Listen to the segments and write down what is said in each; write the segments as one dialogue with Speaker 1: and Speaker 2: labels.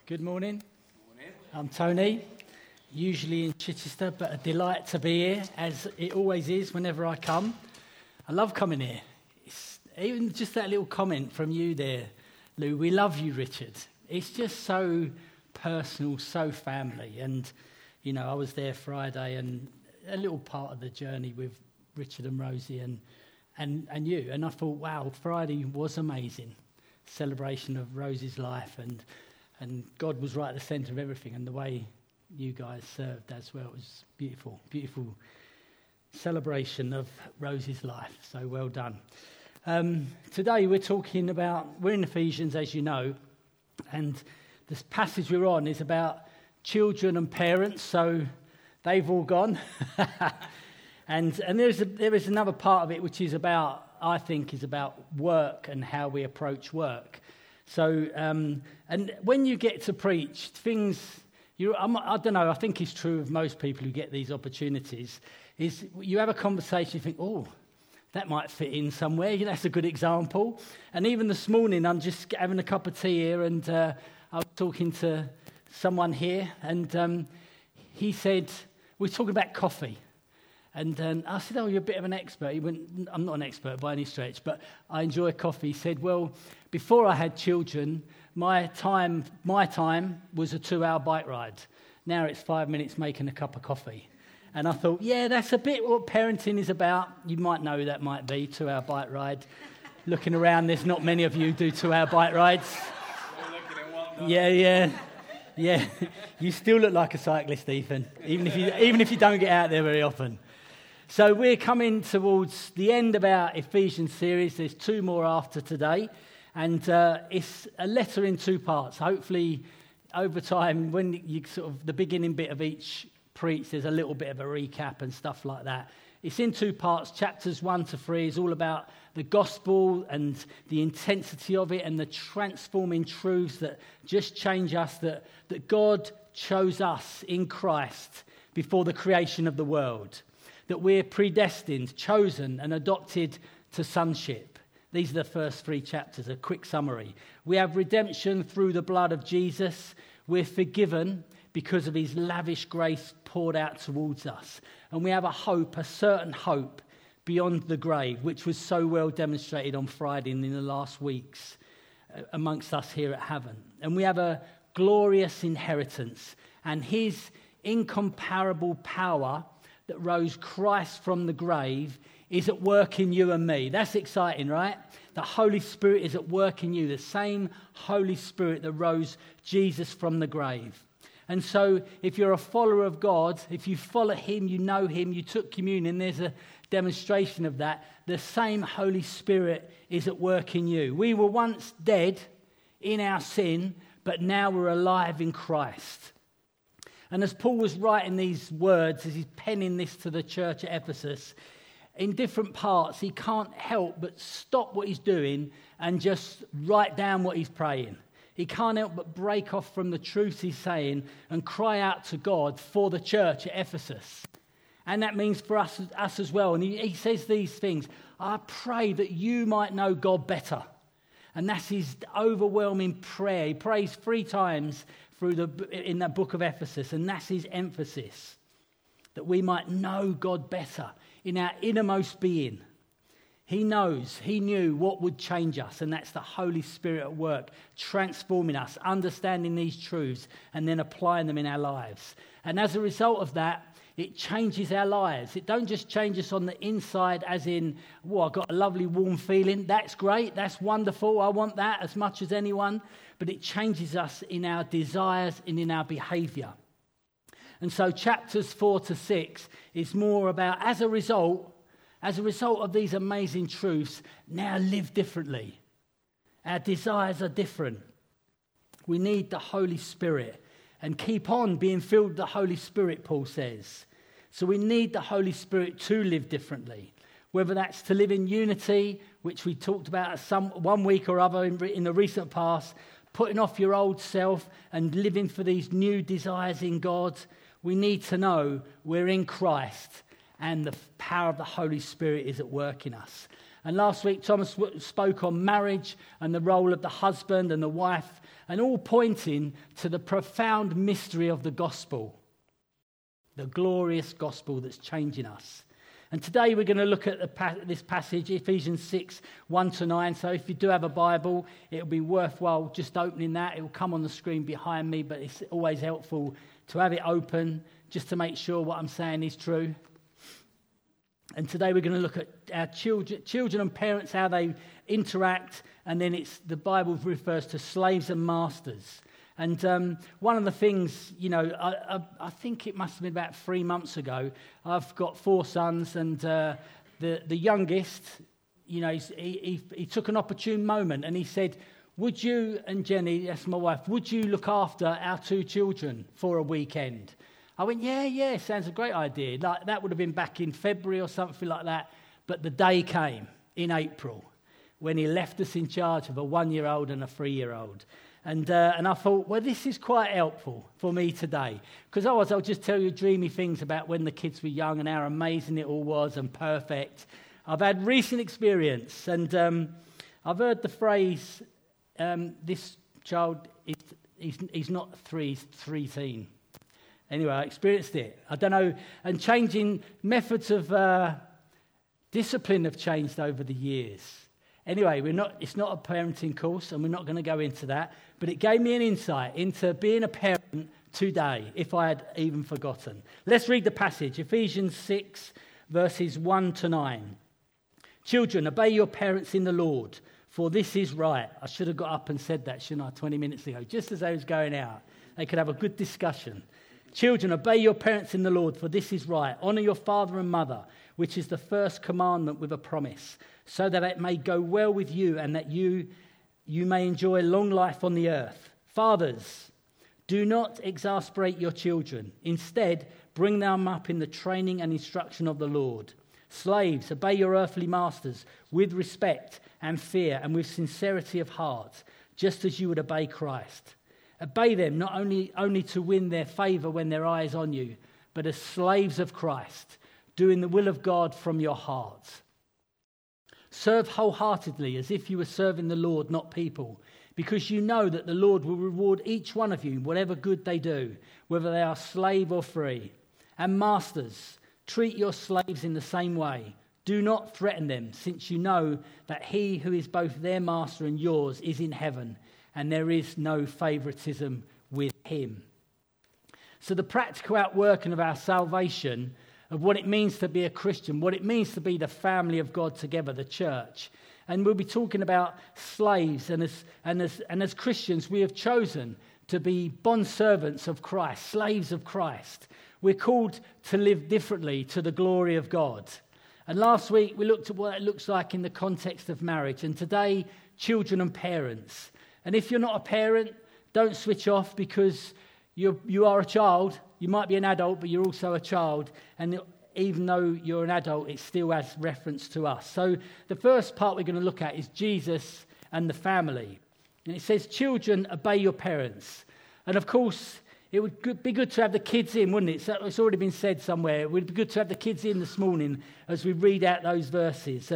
Speaker 1: Good morning. I'm Tony, usually in Chichester, but a delight to be here, as it always is whenever I come. I love coming here. Even just that little comment from you there, Lou, we love you, Richard. It's just so personal, so family. And, you know, I was there Friday and a little part of the journey with Richard and Rosie and you. And I thought, wow, Friday was amazing. Celebration of Rosie's life and God was right at the centre of everything, and the way you guys served as well was beautiful, beautiful celebration of Rosie's life. So well done. Today we're in Ephesians, as you know, and this passage we're on is about children and parents, so they've all gone. and there is another part of it which is about, I think, is about work and how we approach work. So, and when you get to preach, things, I don't know, I think it's true of most people who get these opportunities, is you have a conversation, you think, oh, that might fit in somewhere, that's a good example. And even this morning, I'm just having a cup of tea here, and I was talking to someone here, and he said, we're talking about coffee. And I said, oh, you're a bit of an expert. He went, I'm not an expert by any stretch, but I enjoy coffee. He said, well, before I had children, my time was a 2-hour bike ride. Now it's 5 minutes making a cup of coffee. And I thought, yeah, that's a bit what parenting is about. You might know that might be 2-hour bike ride. Looking around, there's not many of you do 2-hour bike rides. Yeah. You still look like a cyclist, Ethan, even if you don't get out there very often. So we're coming towards the end of our Ephesians series. There's 2 more after today. And it's a letter in 2 parts. Hopefully, over time, when you sort of the beginning bit of each preach, there's a little bit of a recap and stuff like that. It's in 2 parts. Chapters 1 to 3 is all about the gospel and the intensity of it and the transforming truths that just change us, that God chose us in Christ before the creation of the world, that we're predestined, chosen and adopted to sonship. These are the first 3 chapters, a quick summary. We have redemption through the blood of Jesus. We're forgiven because of his lavish grace poured out towards us. And we have a hope, a certain hope beyond the grave, which was so well demonstrated on Friday and in the last weeks amongst us here at Haven. And we have a glorious inheritance, and his incomparable power that rose Christ from the grave is at work in you and me. That's exciting, right? The Holy Spirit is at work in you, the same Holy Spirit that rose Jesus from the grave. And so if you're a follower of God, if you follow him, you know him, you took communion, there's a demonstration of that. The same Holy Spirit is at work in you. We were once dead in our sin, but now we're alive in Christ. And as Paul was writing these words, as he's penning this to the church at Ephesus, in different parts, he can't help but stop what he's doing and just write down what he's praying. He can't help but break off from the truth he's saying and cry out to God for the church at Ephesus. And that means for us as well. And he says these things, I pray that you might know God better. And that's his overwhelming prayer. He prays 3 times in that book of Ephesus, and that's his emphasis, that we might know God better in our innermost being. He knew what would change us, and that's the Holy Spirit at work, transforming us, understanding these truths, and then applying them in our lives. And as a result of that, it changes our lives. It don't just change us on the inside as in, I've got a lovely warm feeling. That's great. That's wonderful. I want that as much as anyone. But it changes us in our desires and in our behaviour. And so chapters 4 to 6 is more about, as a result of these amazing truths, now live differently. Our desires are different. We need the Holy Spirit and keep on being filled with the Holy Spirit, Paul says. So we need the Holy Spirit to live differently, whether that's to live in unity, which we talked about one week or other in the recent past, putting off your old self and living for these new desires in God. We need to know we're in Christ and the power of the Holy Spirit is at work in us. And last week, Thomas spoke on marriage and the role of the husband and the wife and all pointing to the profound mystery of the gospel, the glorious gospel that's changing us. And today we're going to look at this passage, Ephesians 6, 1-9. So if you do have a Bible, it'll be worthwhile just opening that. It will come on the screen behind me, but it's always helpful to have it open just to make sure what I'm saying is true. And today we're going to look at our children and parents, how they interact, and then the Bible refers to slaves and masters. And one of the things, I think it must have been about 3 months ago, I've got 4 sons, and the youngest, he took an opportune moment and he said, would you, and Jenny, that's my wife, would you look after our 2 children for a weekend? I went, yeah, sounds a great idea. Like, that would have been back in February or something like that. But the day came in April when he left us in charge of a 1-year-old and a 3-year-old. And I thought, well, this is quite helpful for me today. Because otherwise I'll just tell you dreamy things about when the kids were young and how amazing it all was and perfect. I've had recent experience, and I've heard the phrase, this child, he's not 3, he's 13. Anyway, I experienced it. I don't know, and changing methods of discipline have changed over the years. Anyway, it's not a parenting course, and we're not going to go into that, but it gave me an insight into being a parent today, if I had even forgotten. Let's read the passage, Ephesians 6, verses 1-9. Children, obey your parents in the Lord, for this is right. I should have got up and said that, shouldn't I, 20 minutes ago, just as I was going out. They could have a good discussion. Children, obey your parents in the Lord, for this is right. Honour your father and mother, which is the first commandment with a promise, so that it may go well with you and that you may enjoy long life on the earth. Fathers, do not exasperate your children. Instead, bring them up in the training and instruction of the Lord. Slaves, obey your earthly masters with respect and fear and with sincerity of heart, just as you would obey Christ. Obey them not only to win their favour when their eye is on you, but as slaves of Christ, doing the will of God from your heart. Serve wholeheartedly as if you were serving the Lord, not people, because you know that the Lord will reward each one of you whatever good they do, whether they are slave or free. And masters, treat your slaves in the same way. Do not threaten them, since you know that he who is both their master and yours is in heaven, and there is no favoritism with him. So the practical outworking of our salvation, of what it means to be a Christian, what it means to be the family of God together, the church. And we'll be talking about slaves, and as Christians we have chosen to be bondservants of Christ, slaves of Christ. We're called to live differently to the glory of God. And last week we looked at what it looks like in the context of marriage, and today children and parents. And if you're not a parent, don't switch off, because you are a child. You might be an adult, but you're also a child. And even though you're an adult, it still has reference to us. So the first part we're going to look at is Jesus and the family. And it says, children, obey your parents. And of course, it would be good to have the kids in, wouldn't it? So it's already been said somewhere. It would be good to have the kids in this morning as we read out those verses.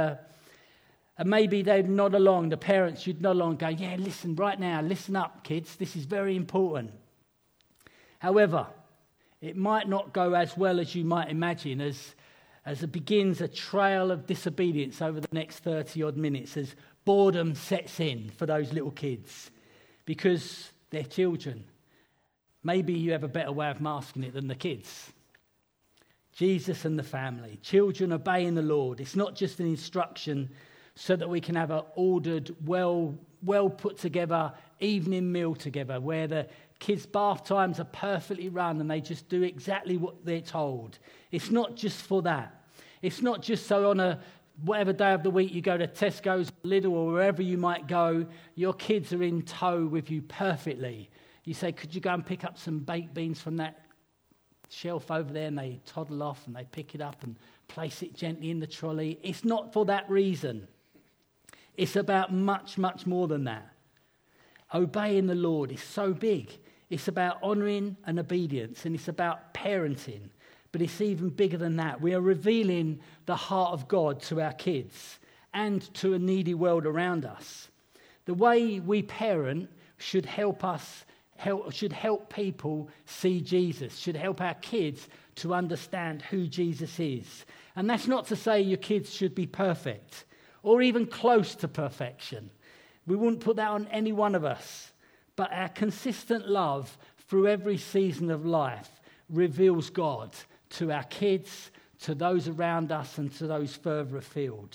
Speaker 1: And maybe they'd nod along, the parents should nod along and go, yeah, listen, right now, listen up, kids, this is very important. However, it might not go as well as you might imagine as it begins a trail of disobedience over the next 30-odd minutes, as boredom sets in for those little kids, because they're children. Maybe you have a better way of masking it than the kids. Jesus and the family, children obeying the Lord. It's not just an instruction so that we can have an ordered, well put together evening meal together, where the kids' bath times are perfectly run and they just do exactly what they're told. It's not just for that. It's not just so on whatever day of the week you go to Tesco's, Lidl, or wherever you might go, your kids are in tow with you perfectly. You say, could you go and pick up some baked beans from that shelf over there? And they toddle off and they pick it up and place it gently in the trolley. It's not for that reason. It's about much, much more than that. Obeying the Lord is so big. It's about honouring and obedience, and it's about parenting. But it's even bigger than that. We are revealing the heart of God to our kids and to a needy world around us. The way we parent should help people see Jesus, should help our kids to understand who Jesus is. And that's not to say your kids should be perfect or even close to perfection. We wouldn't put that on any one of us. But our consistent love through every season of life reveals God to our kids, to those around us, and to those further afield.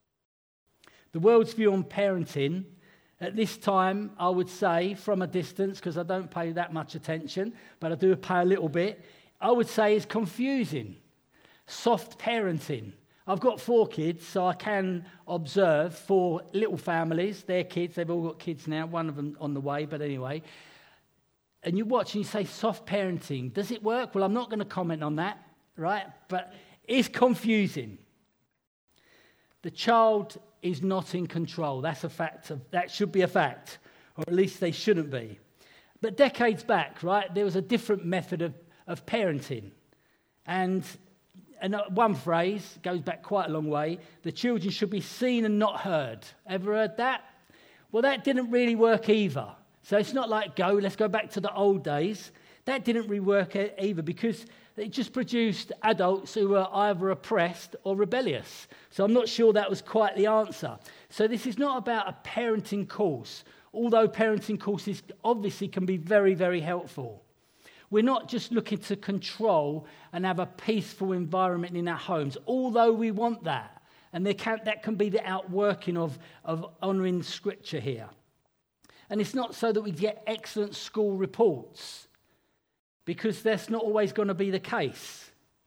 Speaker 1: The world's view on parenting, at this time, I would say, from a distance, because I don't pay that much attention, but I do pay a little bit, I would say is confusing. Soft parenting. I've got 4 kids, so I can observe 4 little families, their kids, they've all got kids now, one of them on the way, but anyway. And you watch and you say, soft parenting, does it work? Well, I'm not going to comment on that, right? But it's confusing. The child is not in control. That's a fact. That should be a fact, or at least they shouldn't be. But decades back, right, there was a different method of parenting. And one phrase goes back quite a long way: the children should be seen and not heard. Ever heard that? Well, that didn't really work either. So it's not like, let's go back to the old days. That didn't really work either, because it just produced adults who were either oppressed or rebellious. So I'm not sure that was quite the answer. So this is not about a parenting course, although parenting courses obviously can be very, very helpful. We're not just looking to control and have a peaceful environment in our homes, although we want that. And that can be the outworking of honouring Scripture here. And it's not so that we get excellent school reports, because that's not always going to be the case.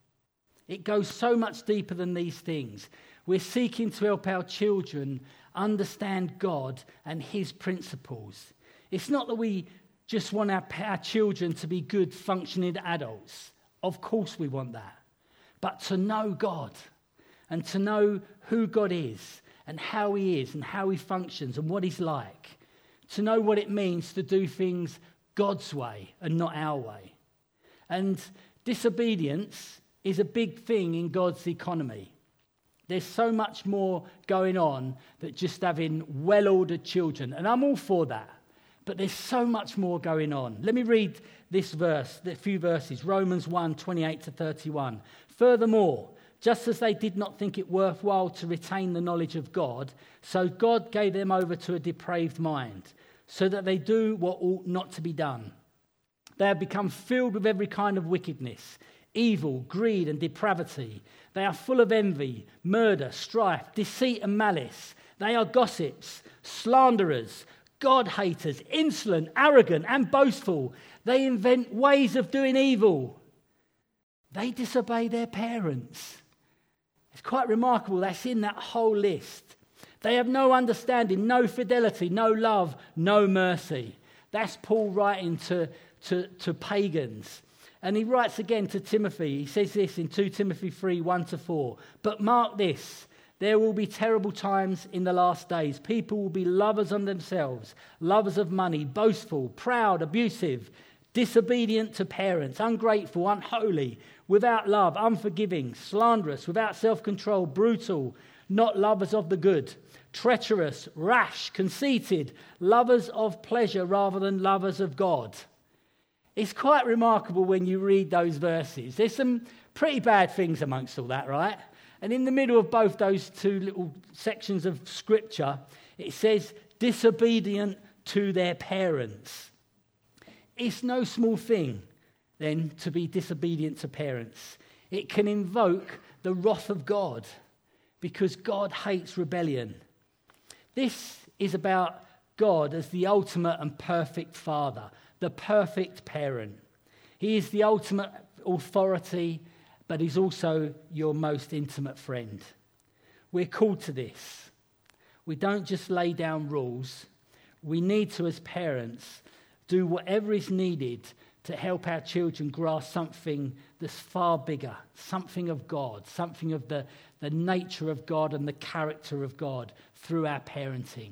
Speaker 1: It goes so much deeper than these things. We're seeking to help our children understand God and his principles. It's not that we just want our children to be good, functioning adults. Of course we want that. But to know God and to know who God is and how he is and how he functions and what he's like. To know what it means to do things God's way and not our way. And disobedience is a big thing in God's economy. There's so much more going on than just having well-ordered children. And I'm all for that. But there's so much more going on. Let me read this verse, a few verses. Romans 1:28-31. Furthermore, just as they did not think it worthwhile to retain the knowledge of God, so God gave them over to a depraved mind, so that they do what ought not to be done. They have become filled with every kind of wickedness, evil, greed, and depravity. They are full of envy, murder, strife, deceit, and malice. They are gossips, slanderers, God-haters, insolent, arrogant, and boastful. They invent ways of doing evil. They disobey their parents. It's quite remarkable. That's in that whole list. They have no understanding, no fidelity, no love, no mercy. That's Paul writing to pagans. And he writes again to Timothy. He says this in 2 Timothy 3:1-4. But mark this, there will be terrible times in the last days. People will be lovers of themselves, lovers of money, boastful, proud, abusive, disobedient to parents, ungrateful, unholy, without love, unforgiving, slanderous, without self-control, brutal, not lovers of the good, treacherous, rash, conceited, lovers of pleasure rather than lovers of God. It's quite remarkable when you read those verses. There's some pretty bad things amongst all that, right? And in the middle of both those two little sections of Scripture, it says, disobedient to their parents. It's no small thing, then, to be disobedient to parents. It can invoke the wrath of God, because God hates rebellion. This is about God as the ultimate and perfect father, the perfect parent. He is the ultimate authority, but he's also your most intimate friend. We're called to this. We don't just lay down rules. We need to, as parents, do whatever is needed to help our children grasp something that's far bigger, something of God, something of the nature of God and the character of God through our parenting.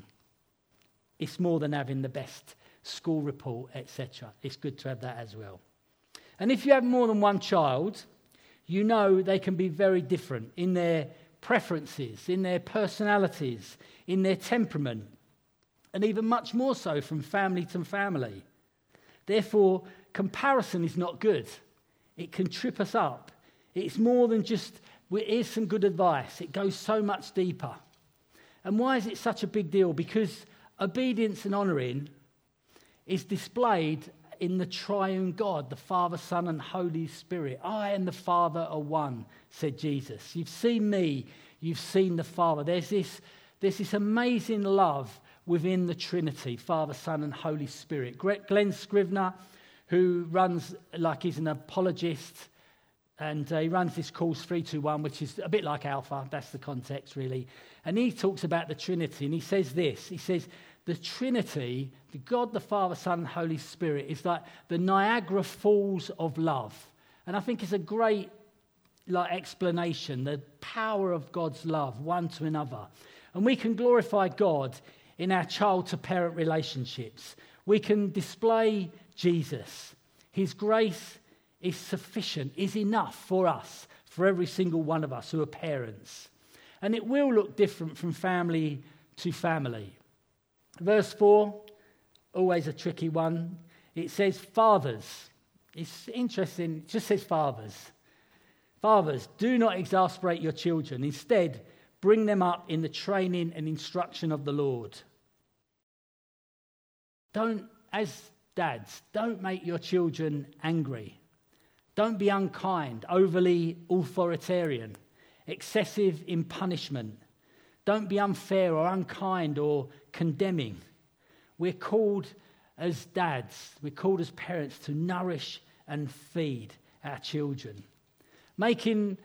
Speaker 1: It's more than having the best school report, etc. It's good to have that as well. And if you have more than one child, you know they can be very different in their preferences, in their personalities, in their temperament. and even much more so from family to family. Therefore, comparison is not good. It can trip us up. It's more than just, here's some good advice. It goes so much deeper. And why is it such a big deal? Because obedience and honouring is displayed in the triune God, the Father, Son, and Holy Spirit. I and the Father are one, said Jesus. You've seen me, you've seen the Father. There's this amazing love within the Trinity, Father, Son, and Holy Spirit. Glenn Scrivener, who runs, he's an apologist, and he runs this course 321, which is a bit like Alpha. That's the context, really. And he talks about the Trinity, and he says this. He says, the Trinity, the God, the Father, Son, and Holy Spirit, is like the Niagara Falls of love. And I think it's a great explanation, the power of God's love, one to another. And we can glorify God in our child-to-parent relationships. We can display Jesus. His grace is sufficient, is enough for us, for every single one of us who are parents. And it will look different from family to family. Verse 4, always a tricky one. It says, fathers. It's interesting, it just says fathers. Fathers, do not exasperate your children. Instead, bring them up in the training and instruction of the Lord. As dads, don't make your children angry. Don't be unkind, overly authoritarian, excessive in punishment. Don't be unfair or unkind or condemning. We're called as dads, we're called as parents to nourish and feed our children. I can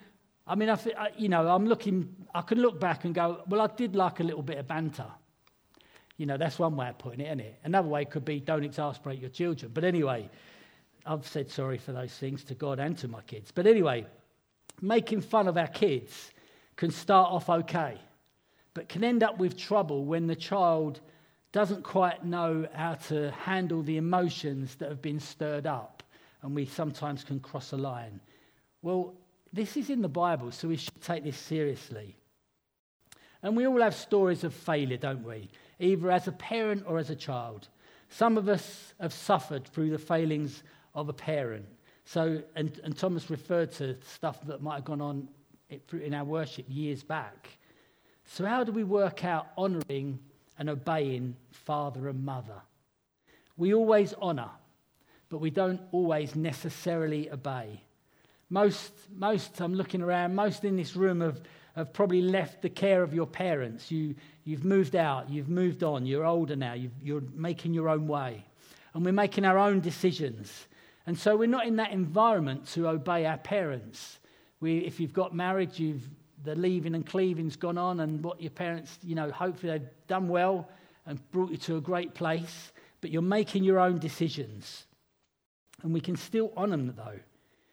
Speaker 1: look back and go, well, I did like a little bit of banter. That's one way of putting it, isn't it? Another way could be, don't exasperate your children. But anyway, I've said sorry for those things to God and to my kids. But anyway, making fun of our kids can start off okay, but can end up with trouble when the child doesn't quite know how to handle the emotions that have been stirred up, and we sometimes can cross a line. Well, this is in the Bible, so we should take this seriously. And we all have stories of failure, don't we? Either as a parent or as a child. Some of us have suffered through the failings of a parent. So, and Thomas referred to stuff that might have gone on in our worship years back. So how do we work out honouring and obeying father and mother? We always honour, but we don't always necessarily obey. Most, I'm looking around, most in this room have probably left the care of your parents. You've moved out, you've moved on, you're older now, you're making your own way. And we're making our own decisions. And so we're not in that environment to obey our parents. If you've got married, the leaving and cleaving's gone on, and what your parents, hopefully they've done well and brought you to a great place, but you're making your own decisions. And we can still honour them, though.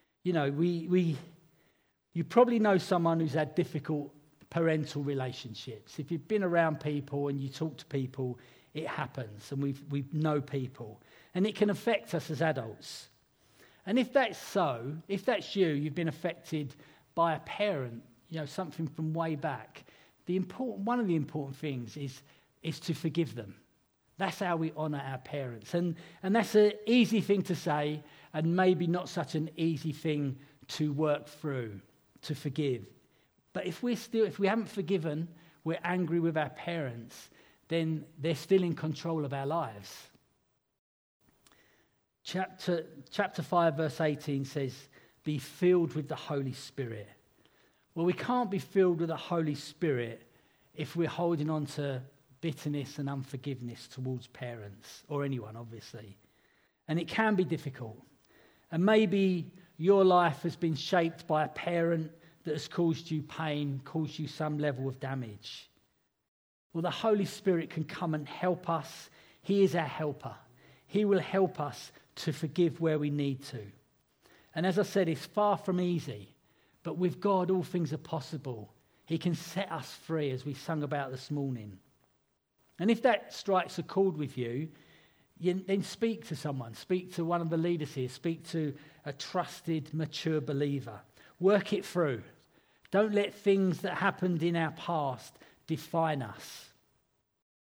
Speaker 1: You probably know someone who's had difficult parental relationships. If you've been around people and you talk to people, it happens, and we know people. And it can affect us as adults. And if that's so, if that's you've been affected by a parent, something from way back, one of the important things is to forgive them. That's how we honour our parents. And that's an easy thing to say, and maybe not such an easy thing to work through, to forgive. But if we haven't forgiven, we're angry with our parents, then they're still in control of our lives. Chapter 5, verse 18 says, be filled with the Holy Spirit. Well, we can't be filled with the Holy Spirit if we're holding on to bitterness and unforgiveness towards parents, or anyone, obviously. And it can be difficult. And maybe your life has been shaped by a parent that has caused you pain, caused you some level of damage. Well, the Holy Spirit can come and help us. He is our helper. He will help us to forgive where we need to. And as I said, it's far from easy, but with God, all things are possible. He can set us free, as we sung about this morning. And if that strikes a chord with you, then speak to someone. Speak to one of the leaders here. Speak to a trusted, mature believer. Work it through. Don't let things that happened in our past define us.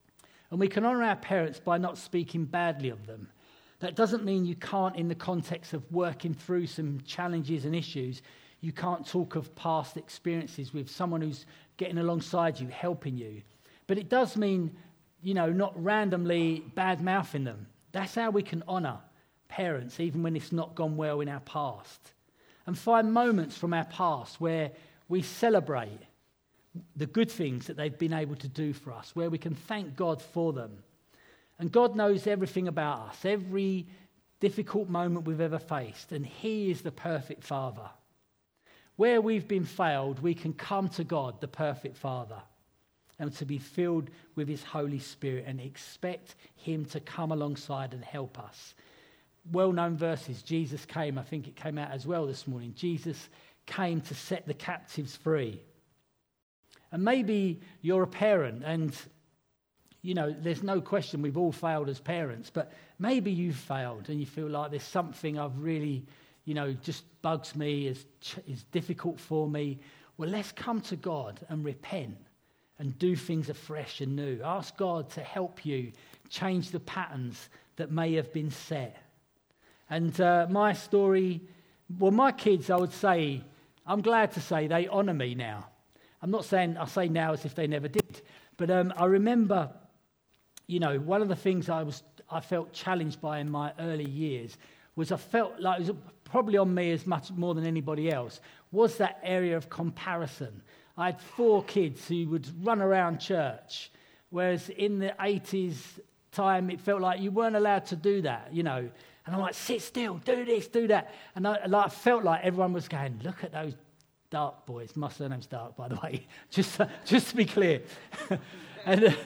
Speaker 1: And we can honour our parents by not speaking badly of them. That doesn't mean you can't, in the context of working through some challenges and issues, you can't talk of past experiences with someone who's getting alongside you, helping you. But it does mean, not randomly bad-mouthing them. That's how we can honour parents, even when it's not gone well in our past. And find moments from our past where we celebrate the good things that they've been able to do for us, where we can thank God for them. And God knows everything about us, every difficult moment we've ever faced, and He is the perfect Father. Where we've been failed, we can come to God, the perfect Father, and to be filled with His Holy Spirit and expect Him to come alongside and help us. Well-known verses, Jesus came, I think it came out as well this morning. Jesus came to set the captives free. And maybe you're a parent and, there's no question we've all failed as parents, but maybe you've failed and you feel like there's something I've really, just bugs me, is difficult for me. Well, let's come to God and repent and do things afresh and new. Ask God to help you change the patterns that may have been set. And my story, my kids, I would say, I'm glad to say they honour me now. I'm not saying, I say now as if they never did, but I remember, one of the things I felt challenged by in my early years was I felt like it was probably on me as much more than anybody else, was that area of comparison. I had 4 kids who would run around church, whereas in the 80s time, it felt like you weren't allowed to do that, And I'm like, sit still, do this, do that. And I felt like everyone was going, look at those Dark boys. My surname's Dark, by the way, just to be clear. and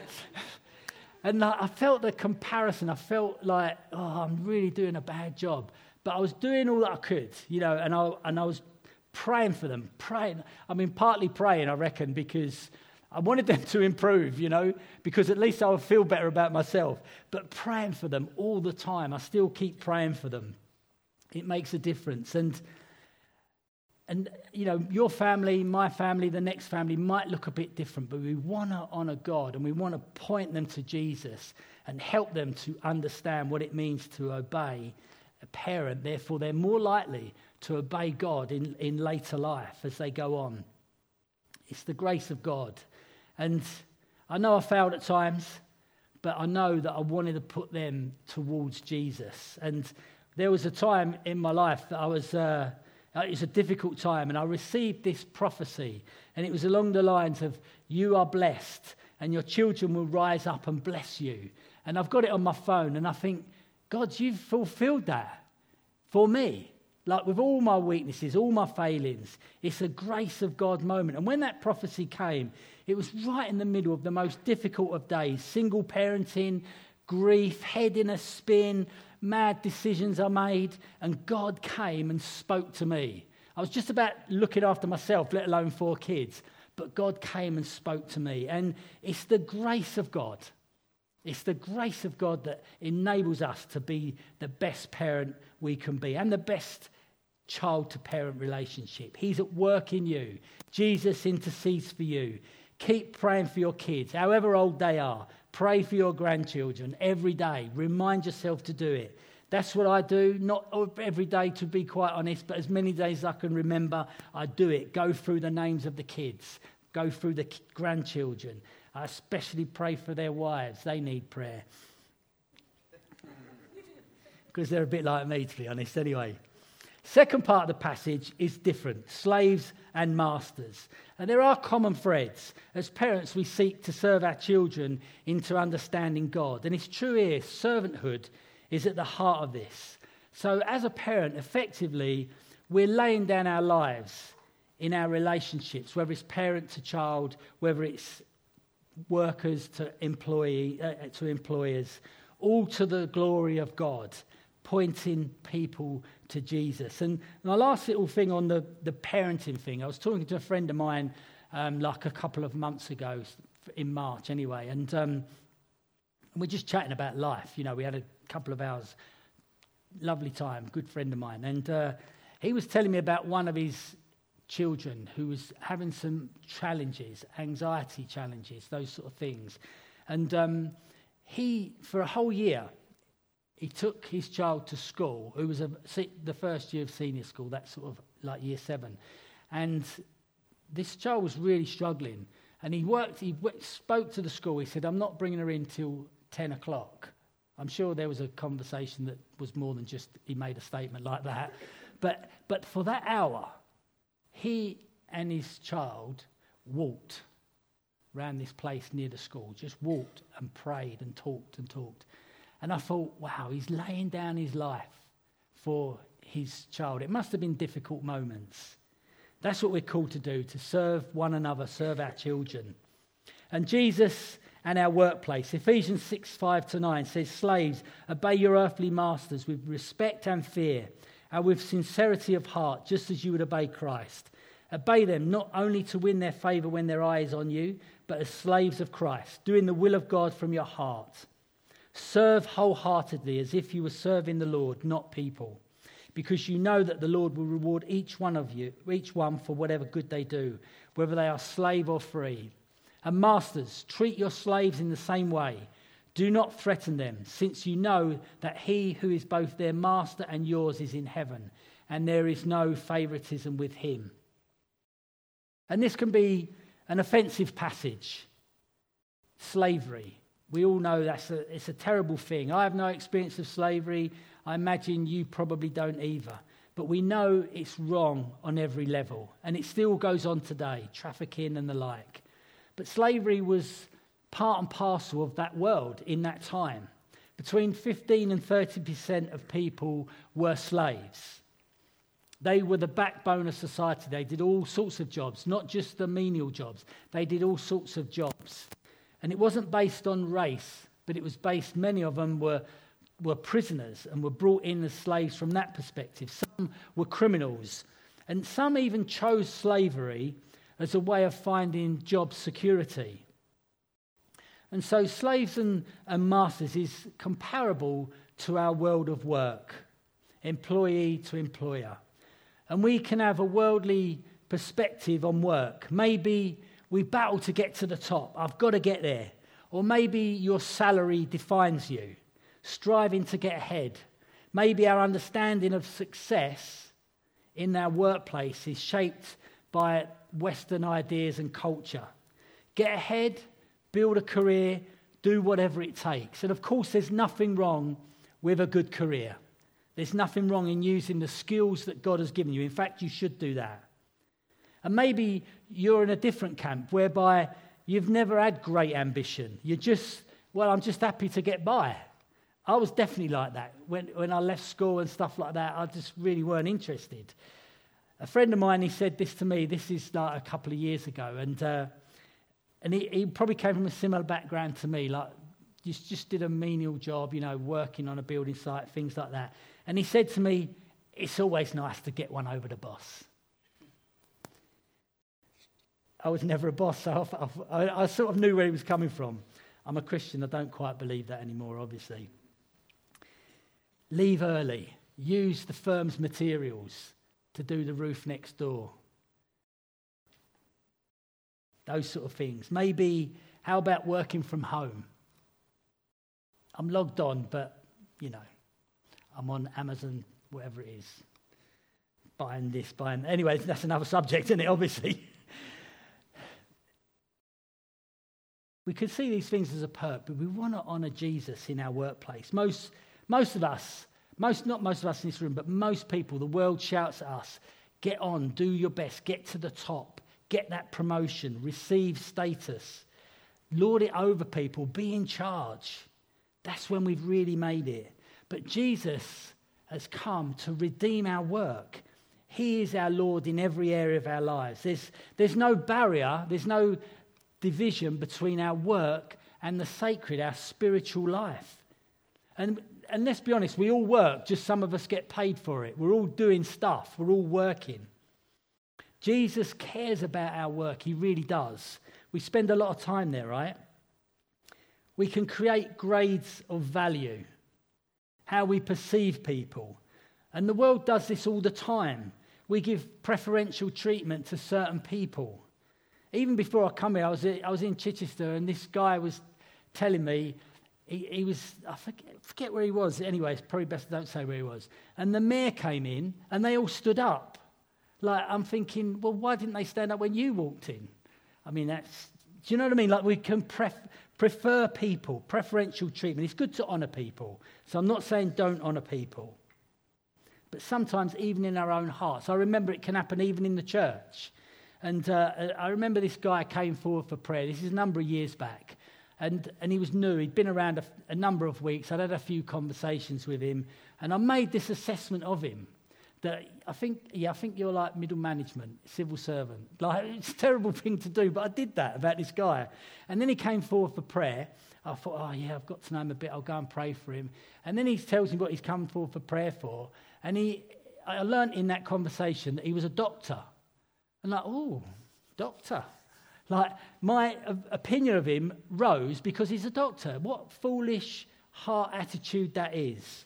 Speaker 1: I felt the comparison. I felt like, I'm really doing a bad job. But I was doing all that I could, and I was praying for them, praying. I mean, partly praying, I reckon, because I wanted them to improve, because at least I would feel better about myself. But praying for them all the time. I still keep praying for them. It makes a difference. And your family, my family, the next family might look a bit different, but we want to honour God and we want to point them to Jesus and help them to understand what it means to obey a parent. Therefore, they're more likely to obey God in later life as they go on. It's the grace of God. And I know I failed at times, but I know that I wanted to put them towards Jesus. And there was a time in my life that I was... it was a difficult time, and I received this prophecy, and it was along the lines of, you are blessed, and your children will rise up and bless you. And I've got it on my phone, and I think, God, you've fulfilled that for me. Like with all my weaknesses, all my failings, it's a grace of God moment. And when that prophecy came, it was right in the middle of the most difficult of days, single parenting, grief, head in a spin, mad decisions I made, and God came and spoke to me. I was just about looking after myself, let alone 4 kids, but God came and spoke to me. And it's the grace of God. It's the grace of God that enables us to be the best parent we can be and the best child-to-parent relationship. He's at work in you. Jesus intercedes for you. Keep praying for your kids, however old they are. Pray for your grandchildren every day. Remind yourself to do it. That's what I do, not every day to be quite honest, but as many days as I can remember, I do it. Go through the names of the kids. Go through the grandchildren. I especially pray for their wives. They need prayer. Because they're a bit like me, to be honest, anyway. Second part of the passage is different. Slaves and masters. And there are common threads. As parents, we seek to serve our children into understanding God. And it's true here, servanthood is at the heart of this. So as a parent, effectively, we're laying down our lives in our relationships, whether it's parent to child, whether it's workers to employers, all to the glory of God, pointing people to Jesus. And my last little thing on the parenting thing, I was talking to a friend of mine like a couple of months ago, in March anyway, and we're just chatting about life. We had a couple of hours, lovely time, good friend of mine, and he was telling me about one of his children who was having some challenges, anxiety challenges, those sort of things. And for a whole year, he took his child to school, who was the first year of senior school, that's sort of like year 7. And this child was really struggling. And he spoke to the school. He said, I'm not bringing her in till 10 o'clock. I'm sure there was a conversation that was more than just he made a statement like that. But for that hour, he and his child walked around this place near the school, just walked and prayed and talked. And I thought, wow, he's laying down his life for his child. It must have been difficult moments. That's what we're called to do, to serve one another, serve our children. And Jesus and our workplace, Ephesians 6:5-9 says, slaves, obey your earthly masters with respect and fear, and with sincerity of heart, just as you would obey Christ. Obey them not only to win their favour when their eye is on you, but as slaves of Christ, doing the will of God from your heart. Serve wholeheartedly as if you were serving the Lord, not people, because you know that the Lord will reward each one for whatever good they do, whether they are slave or free. And masters, treat your slaves in the same way. Do not threaten them, since you know that he who is both their master and yours is in heaven, and there is no favoritism with him. And this can be an offensive passage. Slavery. We all know it's a terrible thing. I have no experience of slavery. I imagine you probably don't either. But we know it's wrong on every level. And it still goes on today, trafficking and the like. But slavery was part and parcel of that world in that time. Between 15 and 30% of people were slaves. They were the backbone of society. They did all sorts of jobs, not just the menial jobs. They did all sorts of jobs. And it wasn't based on race, but it was based, many of them were prisoners and were brought in as slaves from that perspective. Some were criminals. And some even chose slavery as a way of finding job security. And so slaves and masters is comparable to our world of work, employee to employer. And we can have a worldly perspective on work. Maybe we battle to get to the top. I've got to get there. Or maybe your salary defines you, striving to get ahead. Maybe our understanding of success in our workplace is shaped by Western ideas and culture. Get ahead, build a career, do whatever it takes. And of course, there's nothing wrong with a good career. There's nothing wrong in using the skills that God has given you. In fact, you should do that. And maybe you're in a different camp whereby you've never had great ambition. I'm just happy to get by. I was definitely like that. When I left school and stuff like that, I just really weren't interested. A friend of mine, he said this to me, this is like a couple of years ago, and he probably came from a similar background to me, like just did a menial job, working on a building site, things like that. And he said to me, it's always nice to get one over the boss. I was never a boss, so I sort of knew where he was coming from. I'm a Christian, I don't quite believe that anymore, obviously. Leave early. Use the firm's materials to do the roof next door. Those sort of things. Maybe, how about working from home? I'm logged on, but, I'm on Amazon, whatever it is. Buying this, buying... Anyway, that's another subject, isn't it, obviously? We could see these things as a perk, but we want to honour Jesus in our workplace. Most of us, not most of us in this room, but most people, the world shouts at us, get on, do your best, get to the top, get that promotion, receive status, lord it over people, be in charge. That's when we've really made it. But Jesus has come to redeem our work. He is our Lord in every area of our lives. There's no barrier, there's no division between our work and the sacred, our spiritual life. And let's be honest, we all work, just some of us get paid for it. We're all doing stuff, we're all working. Jesus cares about our work, he really does. We spend a lot of time there, right? We can create grades of value, how we perceive people. And the world does this all the time. We give preferential treatment to certain people. Even before I come here, I was in Chichester, and this guy was telling me he was, I forget where he was. Anyway, it's probably best I don't say where he was. And the mayor came in and they all stood up. Like, I'm thinking, well, why didn't they stand up when you walked in? I mean, do you know what I mean? Like, we can prefer people, preferential treatment. It's good to honour people. So I'm not saying don't honour people. But sometimes even in our own hearts. I remember it can happen even in the church. And I remember this guy came forward for prayer. This is a number of years back. And he was new. He'd been around a number of weeks. I'd had a few conversations with him. And I made this assessment of him. That I think you're like middle management, civil servant. Like, it's a terrible thing to do, but I did that about this guy. And then he came forward for prayer. I thought, oh yeah, I've got to know him a bit. I'll go and pray for him. And then he tells me what he's come forward for prayer for. And I learnt in that conversation that he was a doctor. And like, oh, doctor. Like, my opinion of him rose because he's a doctor. What foolish heart attitude that is.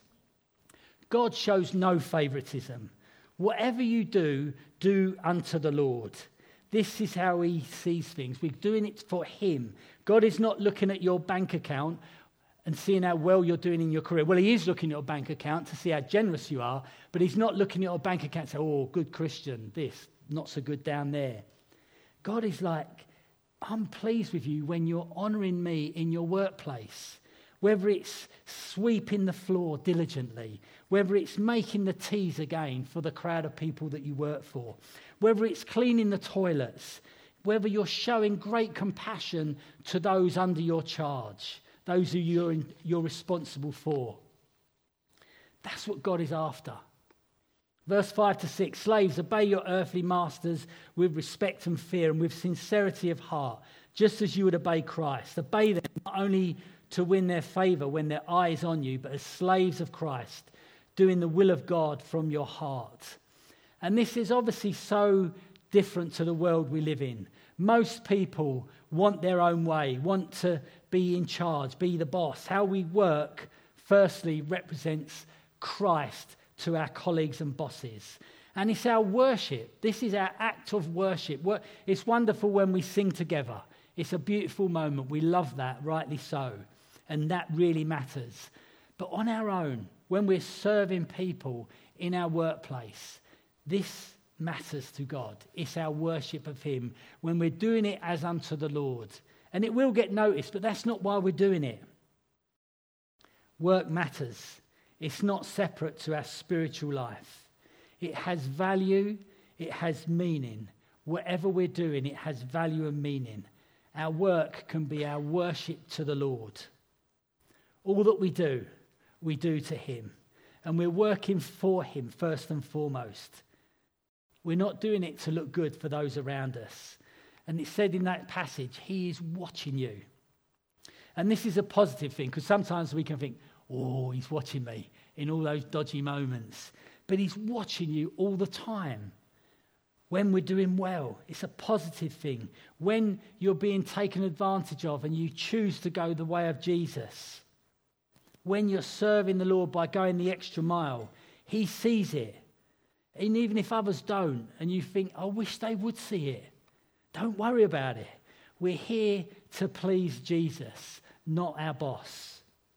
Speaker 1: God shows no favoritism. Whatever you do, do unto the Lord. This is how he sees things. We're doing it for him. God is not looking at your bank account and seeing how well you're doing in your career. Well, he is looking at your bank account to see how generous you are, but he's not looking at your bank account and say, oh, good Christian, this, not so good down there. God is like, I'm pleased with you when you're honouring me in your workplace. Whether it's sweeping the floor diligently, whether it's making the teas again for the crowd of people that you work for, whether it's cleaning the toilets, whether you're showing great compassion to those under your charge, those who you're responsible for. That's what God is after. Verse 5-6, slaves, obey your earthly masters with respect and fear and with sincerity of heart, just as you would obey Christ. Obey them not only to win their favour when their eye is on you, but as slaves of Christ, doing the will of God from your heart. And this is obviously so different to the world we live in. Most people want their own way, want to be in charge, be the boss. How we work, firstly, represents Christ to our colleagues and bosses. And it's our worship. This is our act of worship. It's wonderful when we sing together. It's a beautiful moment. We love that, rightly so. And that really matters. But on our own, when we're serving people in our workplace, this matters to God. It's our worship of him when we're doing it as unto the Lord. And it will get noticed, but that's not why we're doing it. Work matters. It's not separate to our spiritual life. It has value. It has meaning. Whatever we're doing, it has value and meaning. Our work can be our worship to the Lord. All that we do to him. And we're working for him first and foremost. We're not doing it to look good for those around us. And it said in that passage, he is watching you. And this is a positive thing, because sometimes we can think, oh, he's watching me in all those dodgy moments. But he's watching you all the time. When we're doing well, it's a positive thing. When you're being taken advantage of and you choose to go the way of Jesus. When you're serving the Lord by going the extra mile, he sees it. And even if others don't, and you think, I wish they would see it, don't worry about it. We're here to please Jesus, not our boss.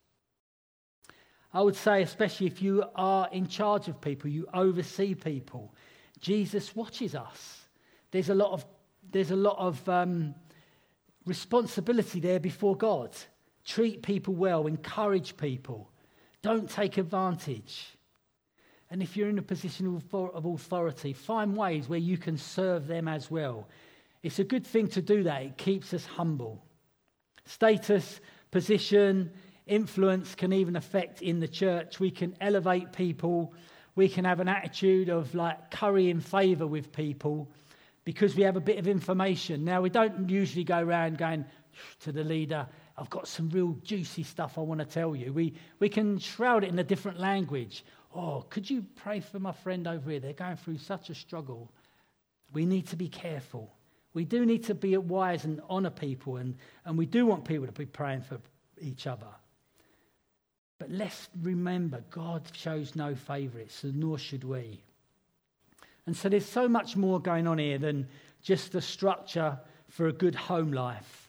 Speaker 1: I would say, especially if you are in charge of people, you oversee people, Jesus watches us. There's a lot of responsibility there before God. Treat people well, encourage people. Don't take advantage. And if you're in a position of authority, find ways where you can serve them as well. It's a good thing to do that. It keeps us humble. Status, position, influence can even affect in the church. We can elevate people. We can have an attitude of like currying favour with people because we have a bit of information. Now, we don't usually go around going to the leader, I've got some real juicy stuff I want to tell you. We can shroud it in a different language. Oh, could you pray for my friend over here? They're going through such a struggle. We need to be careful. We do need to be wise and honour people, and we do want people to be praying for each other. But let's remember, God shows no favourites, nor should we. And so there's so much more going on here than just the structure for a good home life.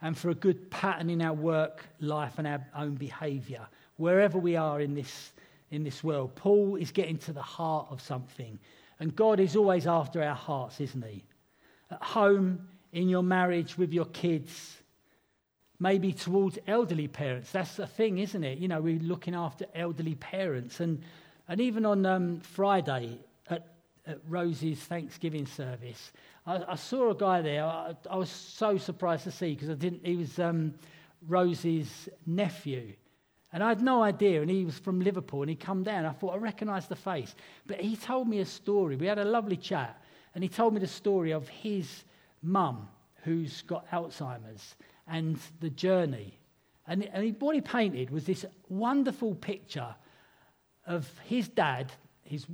Speaker 1: and for a good pattern in our work life and our own behaviour, wherever we are in this world. Paul is getting to the heart of something, and God is always after our hearts, isn't he? At home, in your marriage, with your kids, maybe towards elderly parents. That's the thing, isn't it? You know, we're looking after elderly parents. And even on Friday at Rosie's Thanksgiving service, I saw a guy there. I was so surprised to see, because he was Rosie's nephew. And I had no idea, and he was from Liverpool, and he come down. I thought, I recognised the face. But he told me a story. We had a lovely chat, and he told me the story of his mum, who's got Alzheimer's, and the journey. And what he painted was this wonderful picture of his dad, his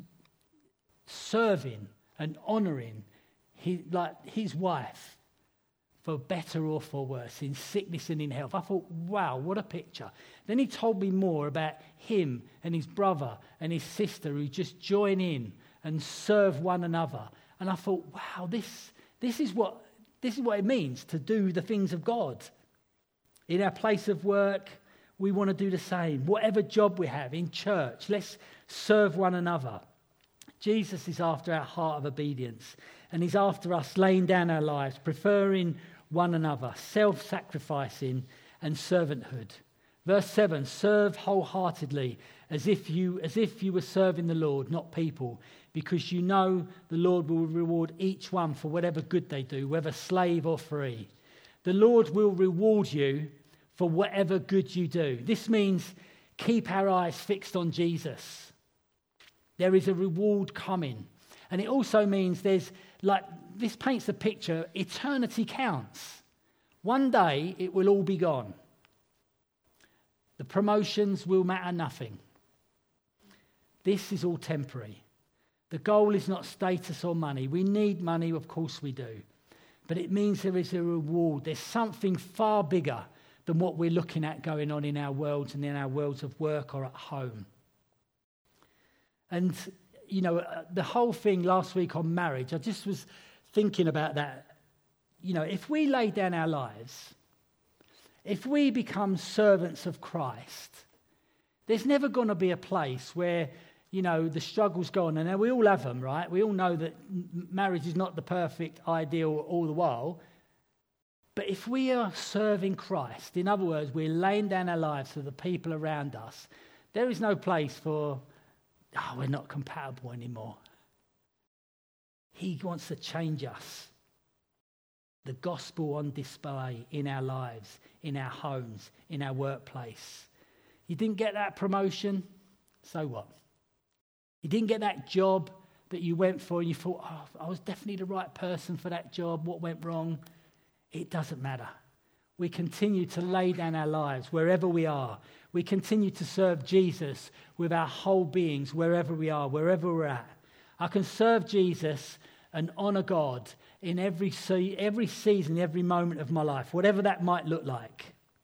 Speaker 1: serving and honouring his wife, for better or for worse, in sickness and in health. I thought, wow, what a picture. Then he told me more about him and his brother and his sister, who just join in and serve one another. And I thought, wow, this is what it means to do the things of God. In our place of work, we want to do the same. Whatever job we have, in church, let's serve one another. Jesus is after our heart of obedience, and he's after us laying down our lives, preferring one another, self-sacrificing and servanthood. Verse 7, serve wholeheartedly, as if you were serving the Lord, not people, because you know the Lord will reward each one for whatever good they do, whether slave or free. The Lord will reward you for whatever good you do. This means keep our eyes fixed on Jesus. There is a reward coming. And it also means this paints a picture, eternity counts. One day it will all be gone. The promotions will matter nothing. This is all temporary. The goal is not status or money. We need money, of course we do. But it means there is a reward. There's something far bigger than what we're looking at going on in our worlds and in our worlds of work or at home. And, you know, the whole thing last week on marriage, I just was thinking about that. You know, if we lay down our lives, if we become servants of Christ, there's never going to be a place where, you know, the struggles go on. And now we all have them, right? We all know that marriage is not the perfect ideal all the while. But if we are serving Christ, in other words, we're laying down our lives for the people around us, there is no place for, we're not compatible anymore. He wants to change us. The gospel on display in our lives, in our homes, in our workplace. You didn't get that promotion? So what? You didn't get that job that you went for and you thought, I was definitely the right person for that job. What went wrong? It doesn't matter. We continue to lay down our lives wherever we are. We continue to serve Jesus with our whole beings wherever we are, wherever we're at. I can serve Jesus and honour God in every season, every moment of my life, whatever that might look like.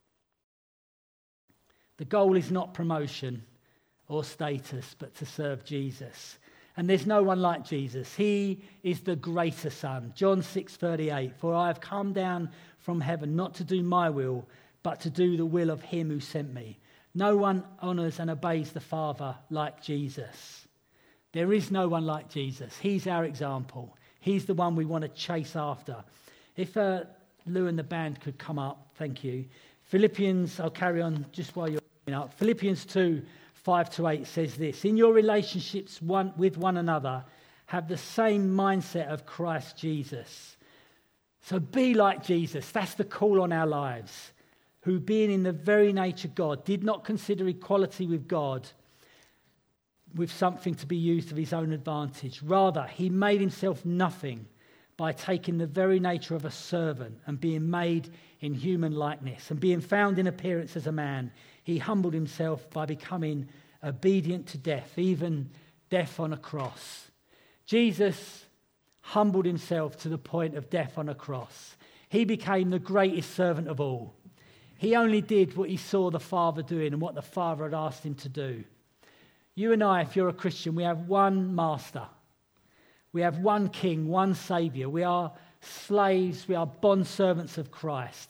Speaker 1: The goal is not promotion or status, but to serve Jesus. And there's no one like Jesus. He is the greater Son. John 6:38, for I have come down from heaven not to do my will, but to do the will of him who sent me. No one honours and obeys the Father like Jesus. There is no one like Jesus. He's our example. He's the one we want to chase after. If Lou and the band could come up, thank you. Philippians, I'll carry on just while you're coming up. Philippians 2:5-8 says this, in your relationships with one another, have the same mindset of Christ Jesus. So be like Jesus. That's the call on our lives. Who being in the very nature God, did not consider equality with God with something to be used of his own advantage. Rather, he made himself nothing by taking the very nature of a servant and being made in human likeness. And being found in appearance as a man, he humbled himself by becoming obedient to death, even death on a cross. Jesus humbled himself to the point of death on a cross. He became the greatest servant of all. He only did what he saw the Father doing and what the Father had asked him to do. You and I, if you're a Christian, we have one master. We have one king, one saviour. We are slaves, we are bondservants of Christ.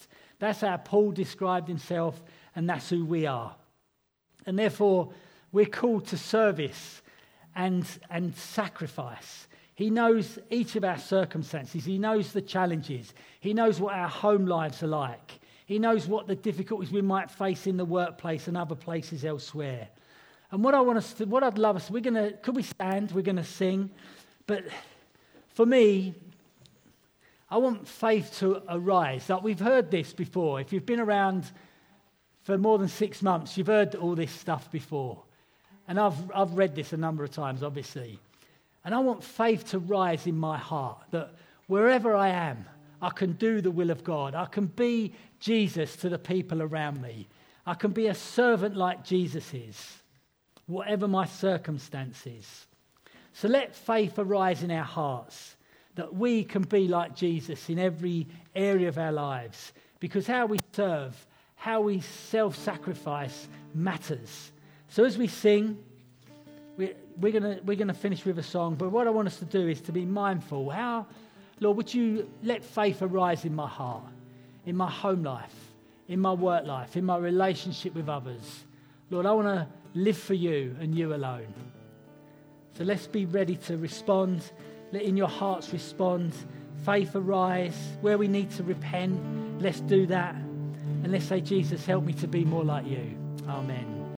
Speaker 1: That's how Paul described himself, and that's who we are. And therefore, we're called to service and sacrifice. He knows each of our circumstances. He knows the challenges. He knows what our home lives are like. He knows what the difficulties we might face in the workplace and other places elsewhere. And what I'd love us, could we stand? We're going to sing. But for me, I want faith to arise. Like we've heard this before. If you've been around for more than 6 months, you've heard all this stuff before. And I've read this a number of times, obviously. And I want faith to rise in my heart, that wherever I am, I can do the will of God. I can be Jesus to the people around me. I can be a servant like Jesus is, whatever my circumstances. So let faith arise in our hearts, that we can be like Jesus in every area of our lives. Because how we serve, how we self-sacrifice matters. So as we sing, we're going to finish with a song, but what I want us to do is to be mindful. Lord, would you let faith arise in my heart, in my home life, in my work life, in my relationship with others. Lord, I want to live for you and you alone. So let's be ready to respond. Let in your hearts respond. Faith arise. Where we need to repent, let's do that. And let's say, Jesus, help me to be more like you. Amen.